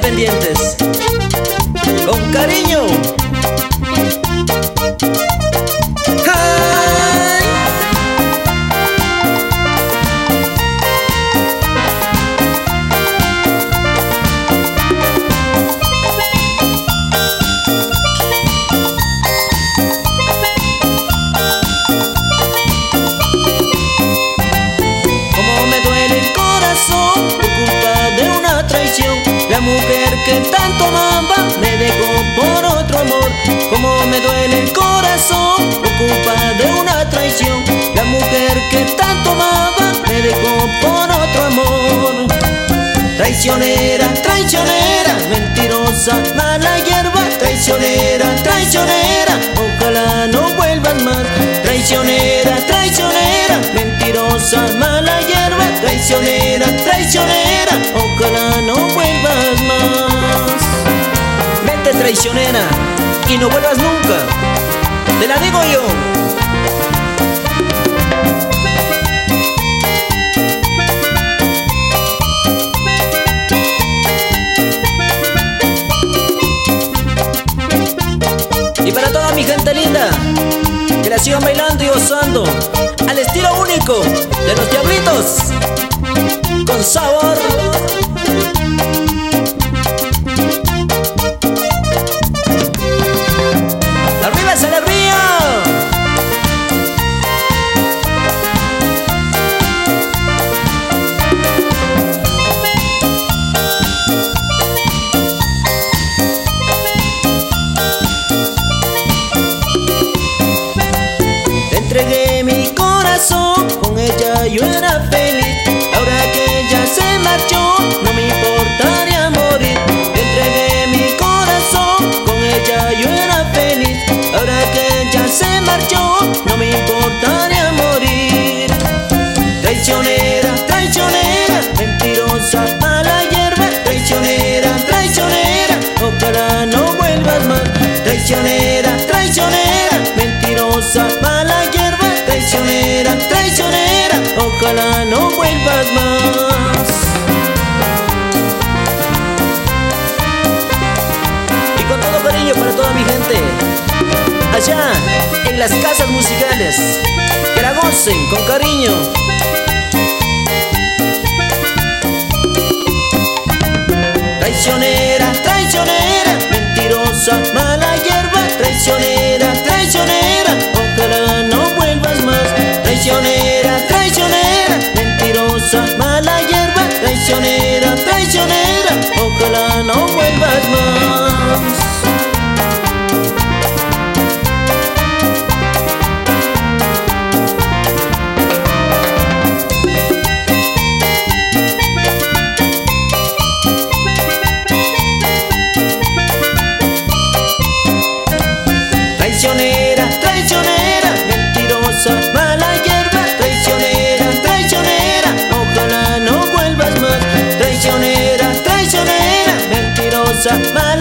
pendientes. Con cariño. ¡Ay! Cómo me duele el corazón por culpa de una traición. La mujer que tanto amaba me dejó por otro amor. Cómo me duele el corazón por culpa de una traición. La mujer que tanto amaba me dejó por otro amor. Traicionera, traicionera, mentirosa, mala hierba. Traicionera, traicionera, ojalá no vuelvas más. Traicionera, traicionera, mentirosa, mala hierba. Traicionera, traicionera, ojalá no vuelvas más. Vete, traicionera, y no vuelvas nunca. Te la digo yo. Y para toda mi gente linda, que la sigan bailando y gozando al estilo único de los Diablitos, con sabor. ¡Arriba esa alegría! Entregué mi corazón, con ella yo era feliz. Ahora que ella se marchó, no me importaría morir. Entregué mi corazón, con ella yo era feliz. Ahora que ella se marchó, no me importaría morir. Traicionera, traicionera, mentirosa, mala hierba. Traicionera, traicionera, ojalá no vuelvas más. Traicionera, traicionera, mentirosa, mala hierba. Traicionera, traicionera, ojalá no vuelvas más. Y con todo cariño para toda mi gente allá en las casas musicales, que la gocen con cariño. Traicionera, traicionera, mentirosa, mala hierba. Traicionera, traicionera, ojalá no vuelvas más. Traicionera, traicionera, mentirosa, mala hierba. Traicionera, traicionera, ojalá no vuelvas más. Traicionera, traicionera, mentirosa, mala hierba. Traicionera, traicionera, ojalá no vuelvas más. Traicionera, traicionera, mentirosa, mala